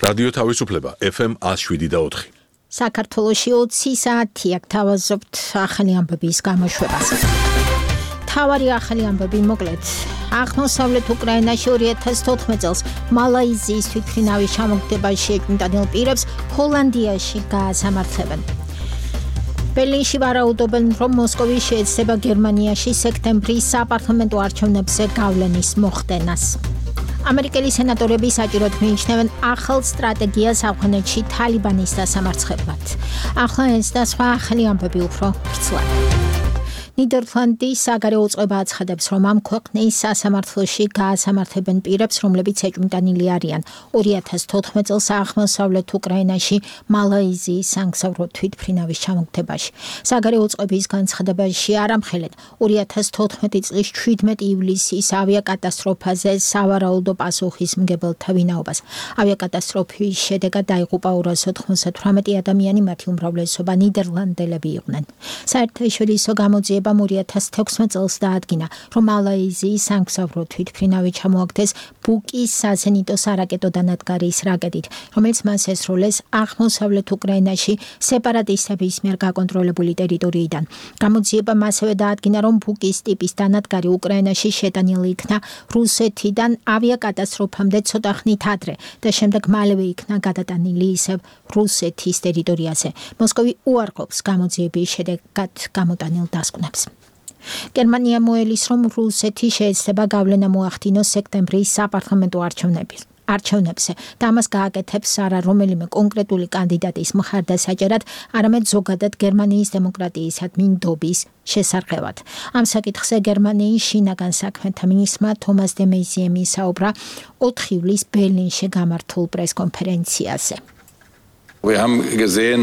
რადიო თავისუფლება FM 107.4. საქართველოში 20 საათია გთავაზობთ ახალი ამბების გამოშვებას. თავარი ახალი ამბები მოკლედ. აღმოსავლეთ უკრაინაში 2014 წელს მალაიზიის თვითმფრინავის ჩამოგდებაში შეჭმიტანილ პირებს ჰოლანდიაში გაასამართლებენ. ბერლინში ვარაუდობენ, რომ მოსკოვი შეეცდება გერმანიაში სექტემბრის საპარლამენტო არჩევნებზე გავლენის მოხდენას. ამერიკელი სენატორები საჭიროდ მიიჩნევენ ახალ სტრატეგიას ავღანეთში თალიბანის დასამარცხებლად. ახლა ეს და სხვა ახალი ამბები უფრო ვრცლად. ნიდერლანდის საგარეო წყობა აცხადებს, რომ ამ ქვეყნის სასამართლოში გაასამართლებენ პირებს, რომლებიც ეჭვმიტანილი არიან 2014 წელს აღმოსავლეთ უკრაინაში მალაიზიის სამგზავრო თვითმფრინავის ჩამოგდებაში. საგარეო წყობის განცხადებაში არამხელეთ 2014 წლის 17 ივლისის ავიაკატასტროფაზე სავარაუდო პასუხისმგებელთა ვინაობას. ავიაკატასტროფის შედეგად დაიღუპა 298 ადამიანი, მათი უმრავლესობა ნიდერლანდელები იყვნენ. საერთაშორისო გამოძიება 2016 წელს დაადგინა, რომ მალაიზიის სამგზავრო თვითმფრინავი ჩამოაგდეს ბუკის საზენიტო სარაკეტო დანადგარის რაკეტით, რომელიც მას ესროლეს აღმოსავლეთ უკრაინაში სეპარატისტების მიერ გაკონტროლებული ტერიტორიიდან. გამოძიებამ ასევე დაადგინა, რომ ბუკის ტიპის დანადგარი უკრაინაში შეტანილი იქნა რუსეთიდან ავიაკატასტროფამდე ცოტა ხნით ადრე და შემდეგ მალევე იქნა გადატანილი ისევ რუსეთის ტერიტორიაზე. მოსკოვი უარყოფს გამოძიების შედეგად გამოტანილ დასკვნებს. გერმანია მოელის, რომ რუსეთი შეეცდება გავლენა მოახდინოს სექტემბრის საპარლამენტო არჩევნებზე და ამას გააკეთებს არა რომელიმე კონკრეტული კანდიდატის მხარდასაჭერად, არამედ ზოგადად გერმანიის დემოკრატიისადმი ნდობის შესარყევად. ამ საკითხზე გერმანიის შინაგან საქმეთა მინისტრმა თომას დე მეიზიემ ისაუბრა 4 ივლისს ბერლინში გამართულ პრესკონფერენციაზე. Wir haben gesehen,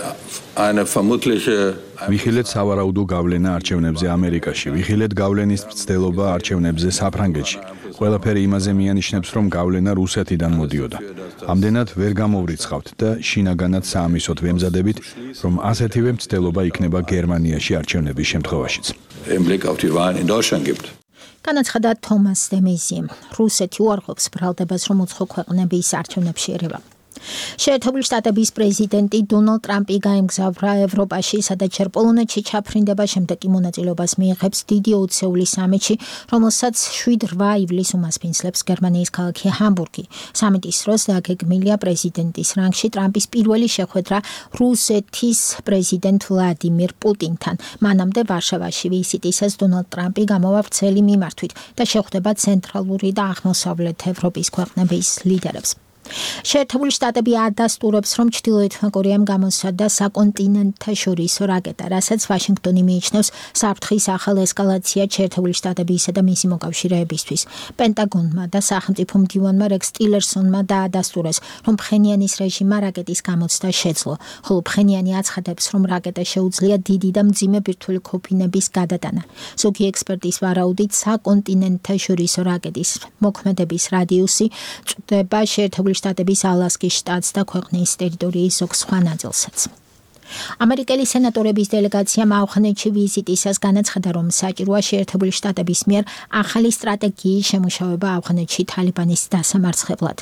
eine vermutliche ვიხილეთ სავარაუდო გავლენა არჩევნებზე ამერიკაში, ვიხილეთ გავლენის მცდელობა არჩევნებზე საფრანგეთში. ყველაფერი იმაზე მიანიშნებს, რომ გავლენა რუსეთიდან მოდიოდა. ამდენად ვერ გამოვრიცხავთ და შინაგანად საამისოდ ვემზადებით, რომ ასეთივე მცდელობა იქნება გერმანიაში არჩევნების შემთხვევაშიც. im Blick auf die Wahlen in Deutschland gibt. განაცხადა თომას დე მეიზიემ. რუსეთი უარყოფს ბრალდებას, რომ უცხო ქვეყნების არჩევნებში ერევა. შეერთებული შტატების პრეზიდენტი დონალდ ტრამპი გაემგზავრა ევროპაში, სადაც ჯერ პოლონეთში ჩაფრინდება, შემდეგ კი მონაწილეობას მიიღებს დიდი ოცეული სამიტში, რომელსაც 7-8 ივლისს უმასპინძლებს გერმანიის ქალაქი ჰამბურგი. სამიტის დროს დაგეგმილია პრეზიდენტის რანგში ტრამპის პირველი შეხვედრა რუსეთის პრეზიდენტ ვლადიმირ პუტინთან. მანამდე ვარშავაში ვიზიტისას დონალდ ტრამპი გამოვა ვრცელი მიმართვით და შეხვდება ცენტრალური და აღმოსავლეთ ევროპის ქვეყნების ლიდერებს. შეერთებული შტატები ადასტურებს, რომ ჩრდილოეთმა კორეამ გამოსცადა საკონტინენტთაშორისო რაკეტა, რასაც ვაშინგტონი მიიჩნევს საფრთხის ახალ ესკალაციად შეერთებული შტატებისა და მისი მოკავშირეებისთვის. პენტაგონმა და სახელმწიფო მდივანმა რექს ტილერსონმა დაადასტურეს, რომ ფხენიანის რეჟიმმა რაკეტის გამოცდა შეძლო, ხოლო ფხენიანი აცხადებს, რომ რაკეტა შეუძლია დიდი და მძიმე ბირთვული ქოფინების გადატანა. ზოგი ექსპერტის ვარაუდით, საკონტინენტთაშორისო რაკეტის მოქმედების რადიუსი წვდება შეერთებული შტატების ალასკის შტატს და ქვეყნის ტერიტორიის ზოგ სხვა ნაწილსაც. ამერიკელი სენატორების დელეგაციამ ავღანეთში ვიზიტისას განაცხადა, რომ საჭიროა შეერთებული შტატების მიერ ახალი სტრატეგიის შემუშავება ავღანეთში თალიბანის დასამარცხებლად.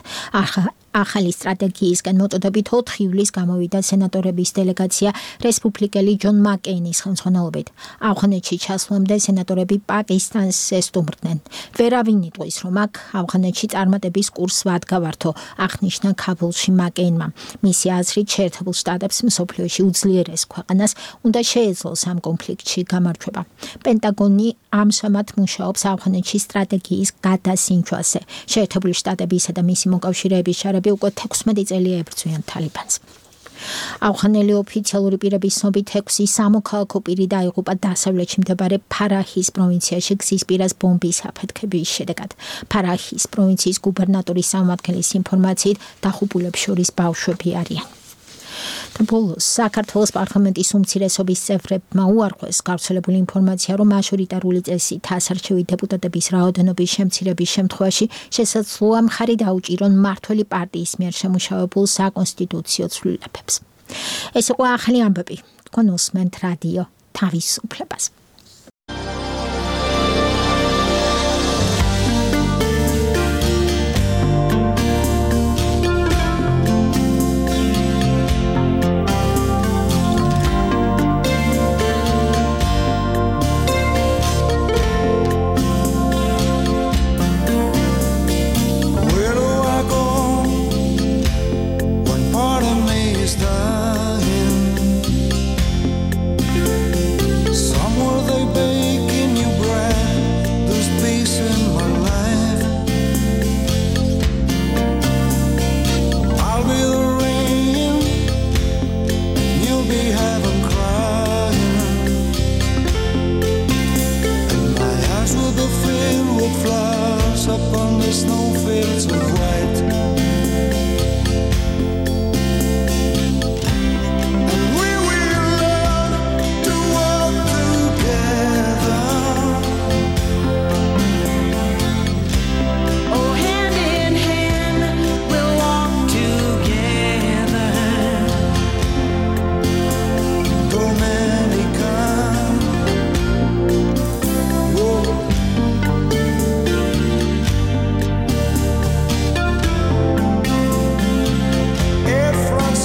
ახალი სტრატეგიისგან მოტოდებით 4 ივლისს გამოვიდა სენატორების დელეგაცია რესპუბლიკელი ჯონ მაკეინის ხელმძღვანელობით. ავღანეთში ჩასვლამდე სენატორები პაკისტანს ესტუმრდნენ. ვერავინ იტყვის, რომ აქ ავღანეთში წარმატების კურსს ვადგავართო, აღნიშნა ქაბულში მაკეინმა. მისი აზრით, შეერთებულ შტატებს მსოფლიოში უძლიერეს ქვეყანას უნდა შეეძლოს ამ კონფლიქტში გამარჯვება. პენტაგონი ამჟამად მუშაობს ავღანეთში სტრატეგიის გადასინჯვაზე. შეერთებული შტატებისა და მისი მოკავშირეების შარები უკვე 16 წელია ებრძვიან თალიბანს. ავღანელი ოფიციალური პირების ცნობით 6 სამოქალაქო პირი დაიღუპა დასავლეთში მდებარე ფარაჰის პროვინციაში გზის პირას ბომბის აფეთქების შედეგად. ფარაჰის პროვინციის გუბერნატორის სამმართველის ინფორმაციით დაღუპულებს შორის ბავშვები არიან. ბოლოს საქართველოს პარლამენტის უმცირესობის წევრებმა უარყვეს გავრცელებული ინფორმაცია, რომ მაჟორიტარული წესით ასარჩევი დეპუტატების რაოდენობის შემცირების შემთხვევაში შესაძლოა მხარი დაუჭირონ მმართველი პარტიის მიერ შემუშავებულ საკონსტიტუციო ცვლილებებს. ეს იყო ახალი ამბები. თქვენ უსმენთ რადიო თავისუფლებას. snowfields of white. And we will learn to walk together. Oh, hand in hand, we'll walk together. Dominica. Whoa. Air France.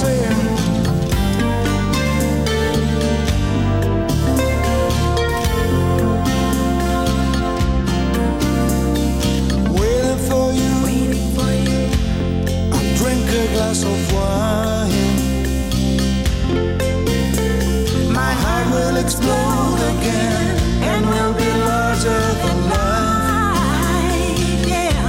Waiting for you. I'll drink a glass of wine. My heart will explode again, and will be larger than life. Yeah.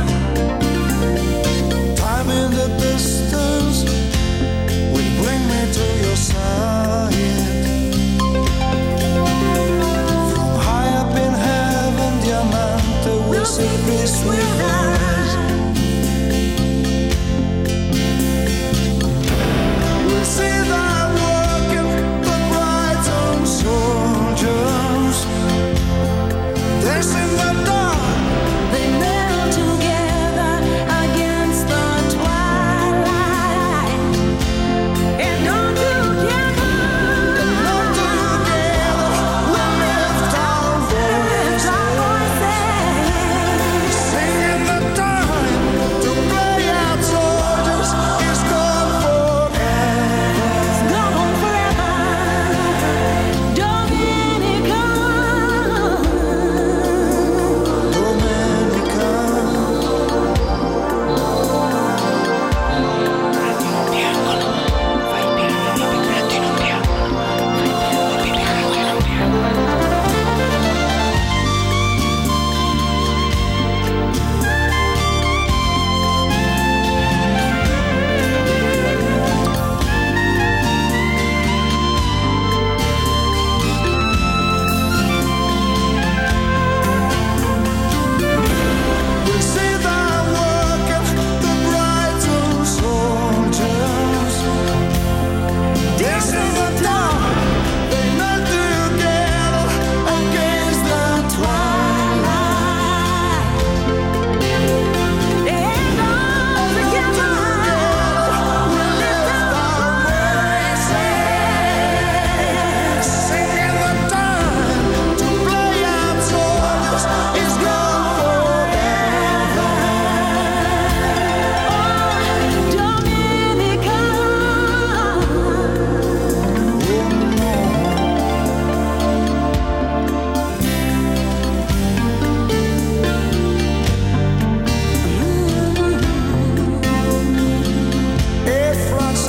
Time in the distance will bring me to your side. From high up in heaven, Diamante will see peace with us. We'll see thy working, the bright and soldiers dance in the dark. They melt together against the twilight. And on together, Not together, we'll lift our voices. Singing the time to play out soldiers is gone forever. gone forever. Dominica. Dominica. We see thy working, the bright and soldiers dance in the dark. They melt together against the twilight. And on together, We'll lift our voices. Singing the time to play out soldiers is gone forever. Dominica. Air France.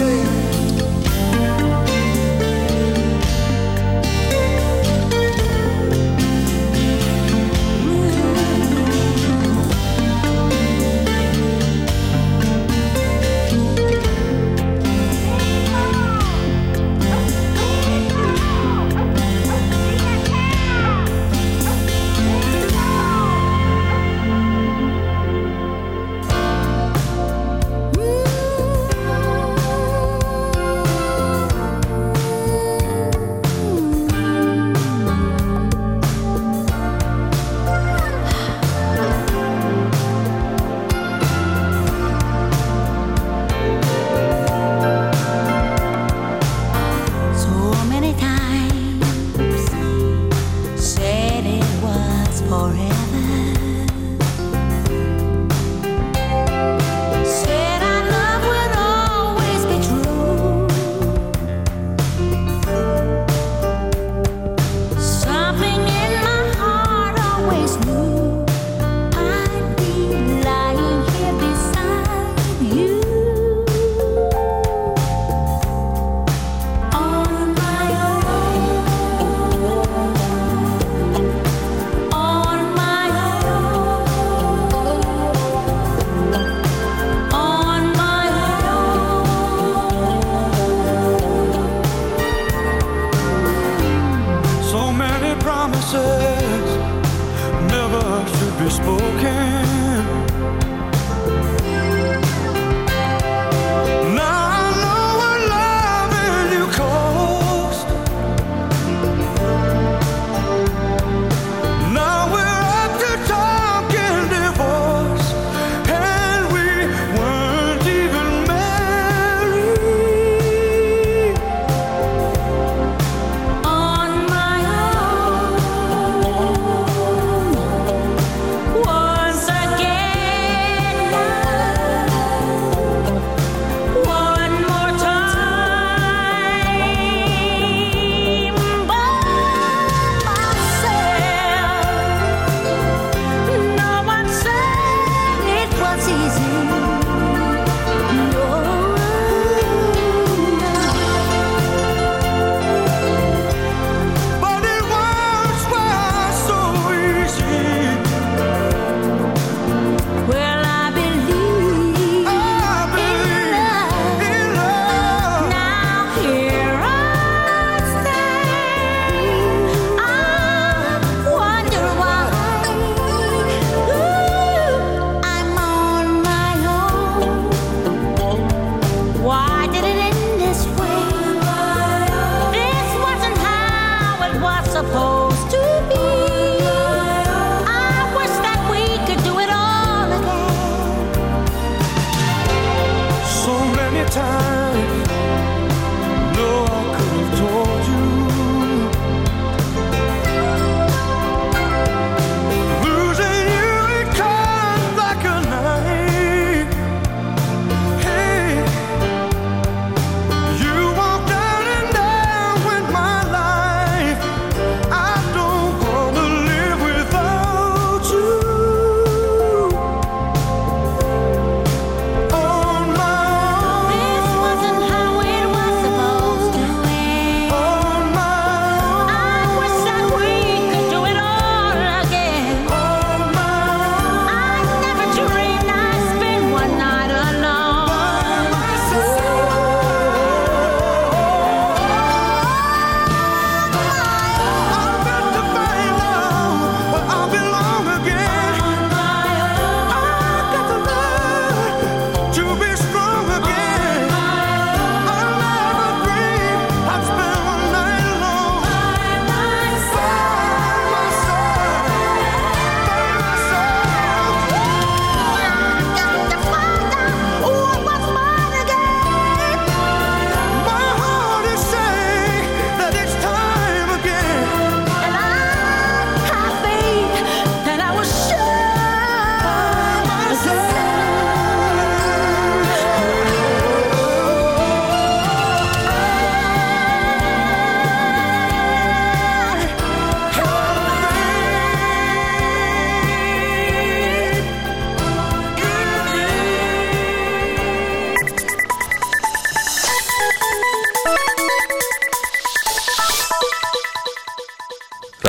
So many times said it was forever. Said our love would always be true. Something in my heart always knew I'd be lying here beside you. On my own, on my own, on my own. So many promises never should be spoken.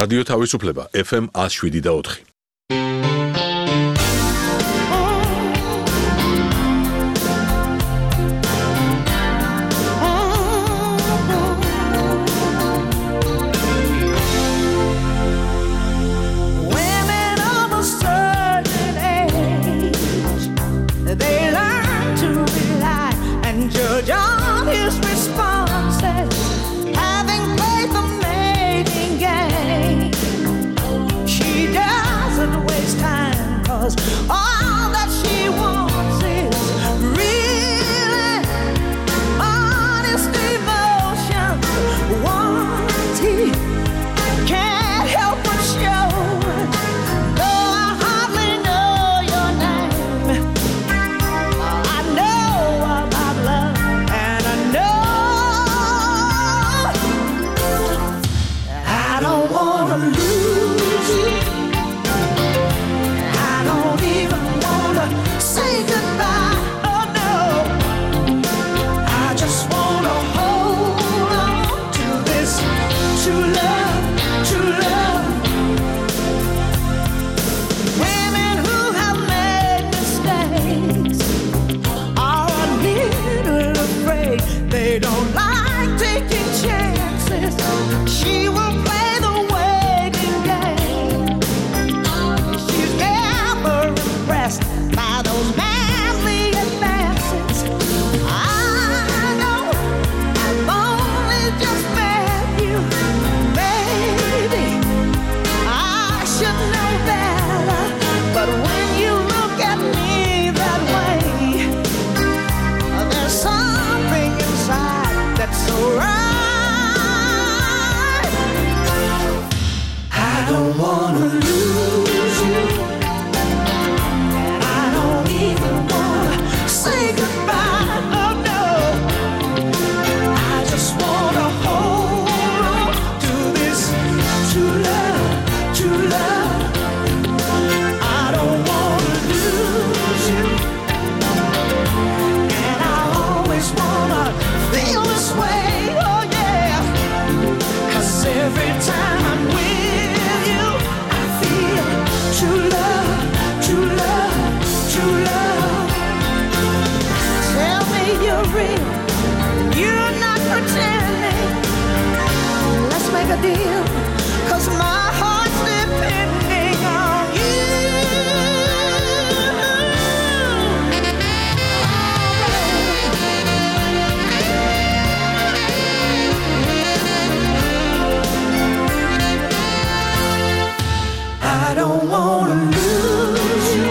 რადიო თავისუფლება FM 107.4. All that she wants is really honest emotion. Once he can't help but show, though I hardly know your name, I know about love, and I know I don't want to lose you. Say goodbye, oh no. I just wanna hold on to this true love, true love. Women who have made mistakes are a little afraid. They don't like taking chances. She will play the waiting game. She's never impressed by those manly advances. I know I've only just met you. Maybe I should know better, but when you look at me that way, there's something inside that's so right. I don't wanna lose you. Say goodbye, oh no. I just wanna hold on to this true love, true love. I don't wanna lose you, and I always wanna feel this way, oh yeah. 'Cause every time I'm with you, I feel true love, true love, true love. Tell me you're real, you're not pretending. Let's make a deal, 'cause my heart's depending on you. I don't wanna lose you.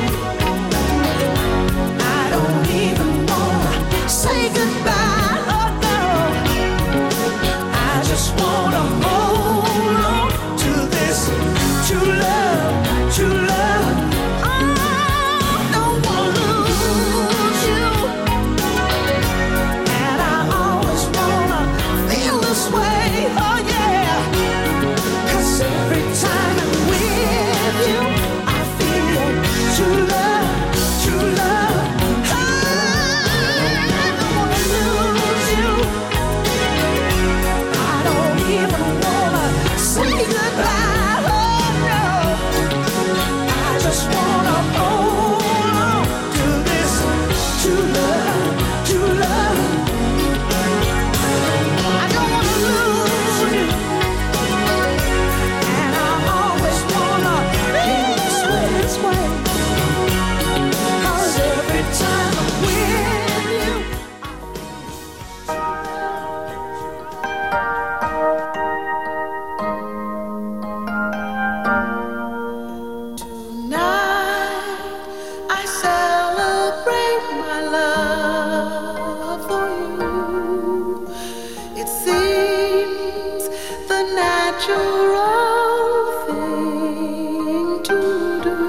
I don't even wanna say goodbye, oh no. I just wanna hold on to this true love, true love. I don't wanna lose you, and I always wanna feel this way, oh yeah. 'Cause every time I'm with you, I feel true love, true love. Say goodbye, oh no. I just wanna hold on to this true love, true love. I don't wanna lose you, and I always wanna feel this way. 'Cause every time I'm with you, I celebrate my love for you. It seems the natural thing to do.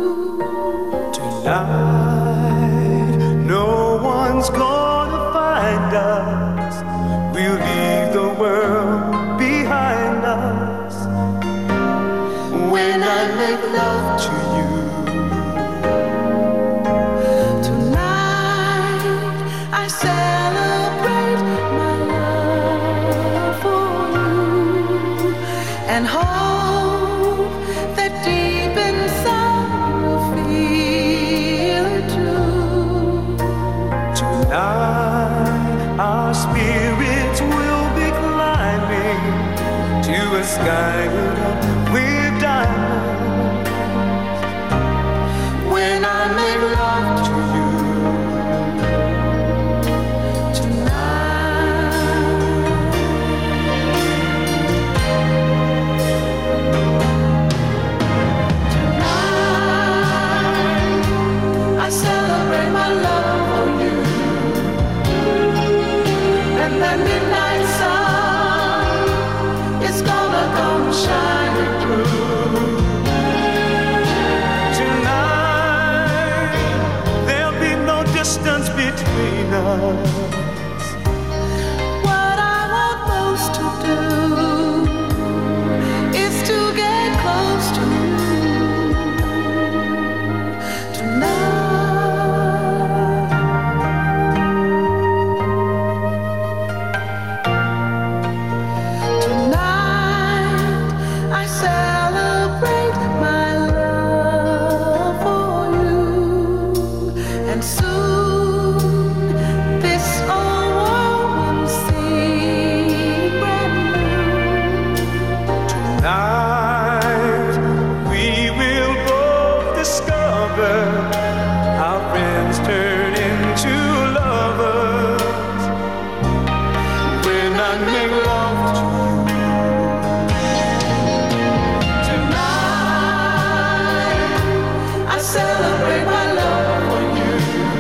Tonight, no one's gonna find us. We'll leave the world behind us. When I make love to you. Tonight, I celebrate my love for you and hold 'cause what I want most to do is to get close to you tonight. Tonight I celebrate my love for you, and soon this old world will seem brand new. Tonight we will both discover our friends turn into lovers when I make love to you. Tonight I celebrate my love for you,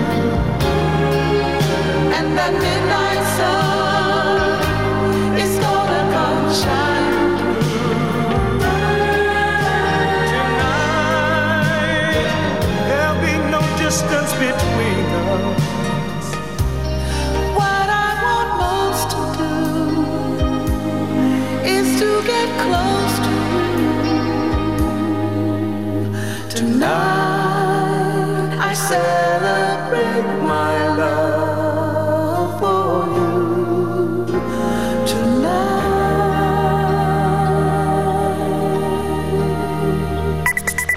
and that midnight sun is gonna come shine through. Tonight there'll be no distance between us. What I want most to do is to get close to you tonight. I celebrate my love for you tonight.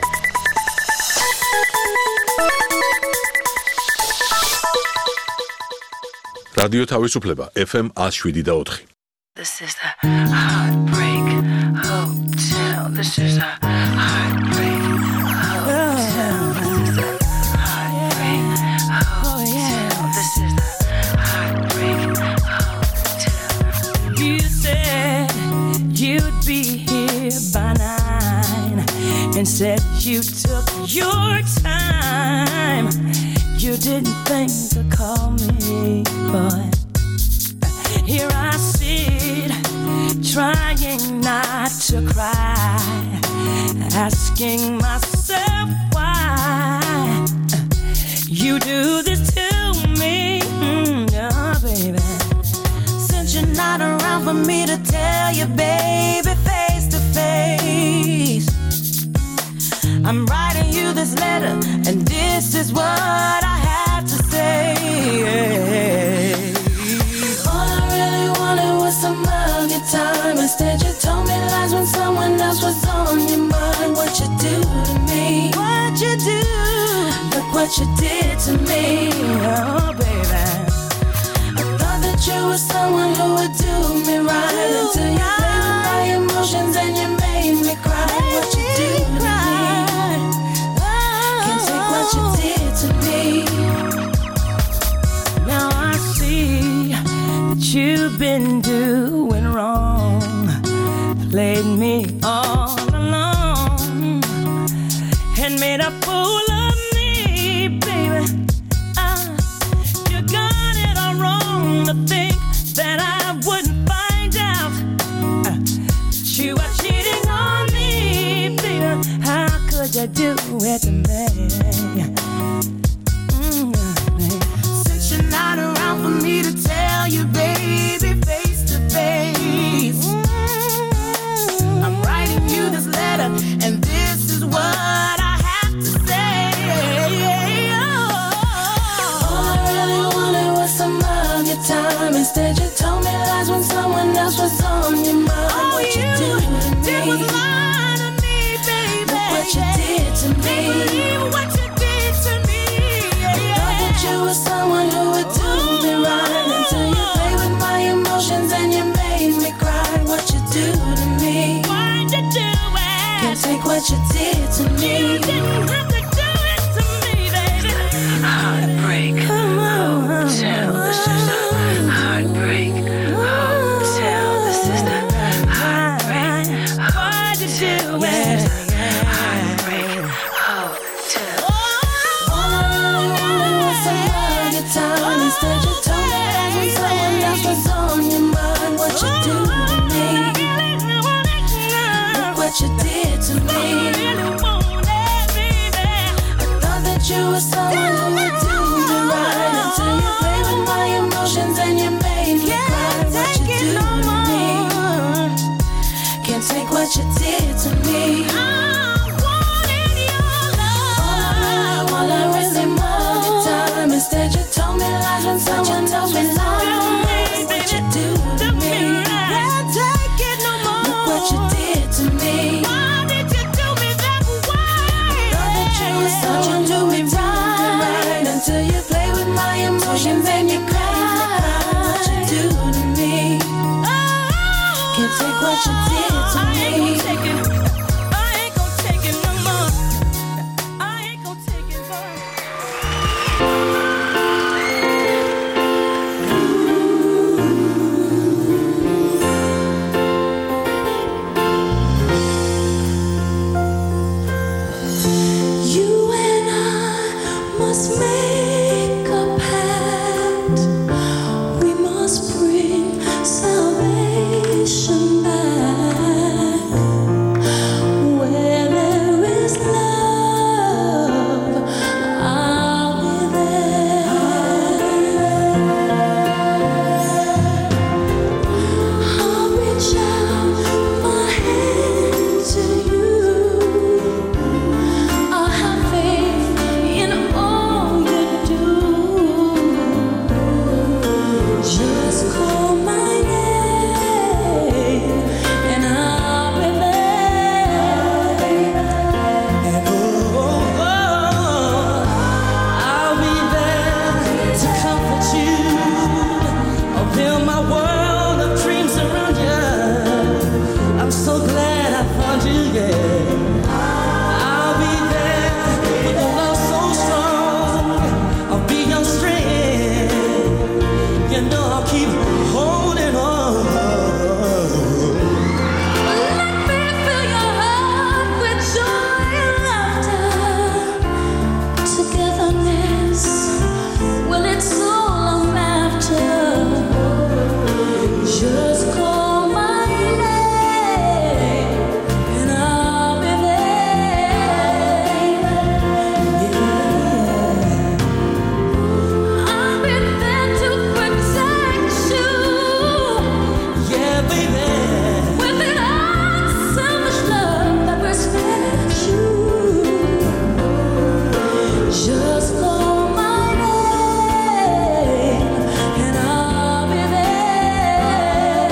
რადიო თავისუფლება FM 107.4. This is the Heartbreak Hotel. This is the Heartbreak Hotel. Heartbreak Hotel. This is the Heartbreak Hotel. You said you'd be here by 9 and said you took your time. You didn't think to call me, but here I sit, trying not to cry, asking myself why you do this to me, oh baby. Since you're not around for me to tell you, baby, face to face, I'm writing you this letter, and this is what I have to say. All I really wanted was some of your time. Instead, you told me lies when someone else was on your mind. What you do to me? What you do? Look what you did to me, oh baby. I thought that you were someone who would do me right until you played with my emotions and you made me cry. What you do to me? Can't take what you did to me. Now I see that you've been doing wrong, played me all along, and made a fool of me, baby. You got it all wrong to think that I wouldn't find out that you are cheating on me, baby. How could you do it to me? Since you're not around for me to tell you, baby, face to face, I'm writing you this letter, and this is what I have to say. All I really wanted was some of your time. Instead, you told me lies when someone else was on your mind. What you do to me? Was lying to me, baby. Look what you did to me. What you did to me. I thought that you were someone who would do me right until you played with my emotions and you made me cry. What you do to me? Why'd you do it? Can't take what you did to me. You didn't have to do it to me, baby. Heartbreak Hotel. This is the Heartbreak Hotel. This is the Heartbreak Hotel. Why'd you do it? Heartbreak Hotel. All I really wanted was some of your time. Instead, you told me lies when someone else was on your mind. What you do to me? Look what you did to me. I thought that you were someone who would do me right until you played with my Let's make a pact. We must bring salvation back. Where there is love, I'll be there. I'll reach out my hand to you. I'll have faith in all you do. Just call my name and I'll be there. And I'll be there to comfort you. I'll build my world of dreams around you. I'm so glad I found you, yeah. I'll be there with a love so strong. I'll be your strength. You know I'll keep holding on. Let me fill your heart with joy and laughter. Togetherness, well, it's all I'm after. Just call my name and I'll be there. Yeah. I'll be there to protect you. Yeah, baby. With an unselfish love that respects you. Just call my name and I'll be there.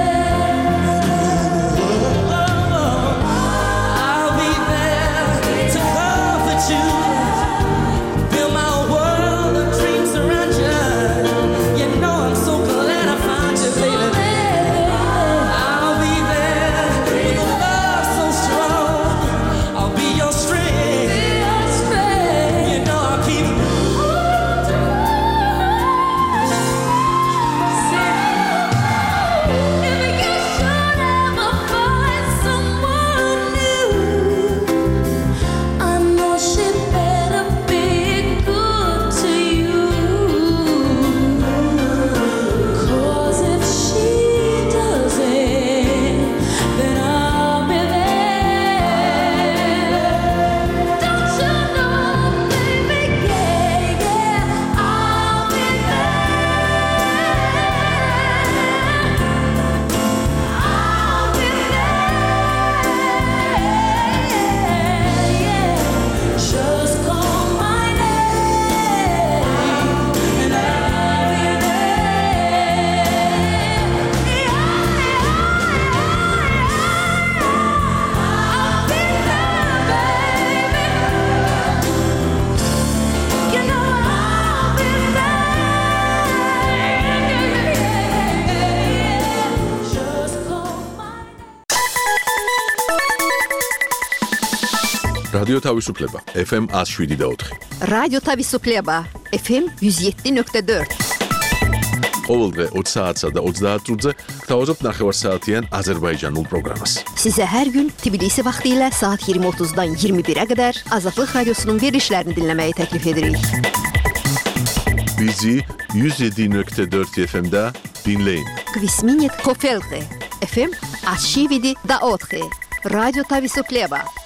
I'll be there to comfort you. Build my world of dreams around you. You know I'm so glad I found you, baby. I'll be there with a love so strong. I'll be your strength. You know I'll keep if you should ever find someone new, I know she better be good to you. 'Cause if she doesn't, then I'll be there. Don't you know, baby, yeah, yeah, I'll be there. Just call my name and I'll be there. I'll be there, baby. You know I'll be there. Just call my რადიო თავისუფლება FM 107.4. რადიო თავისუფლება FM 107.4. ყოველდღე 20 საათსა და 30 წუთზე გთავაზობთ ნახევარსაათიან აზერბაიჯანულ პროგრამას. Size her gün Tbilisi vaxtilə saat 20:30-dan 21-ə qədər Azadlıq Radiosunun verilişlərini dinləməyi təklif edirik. Bizi 107.4 FM-də dinləyin. Kvisminit Kofelqi FM 107.4. Radyo Tavisufleba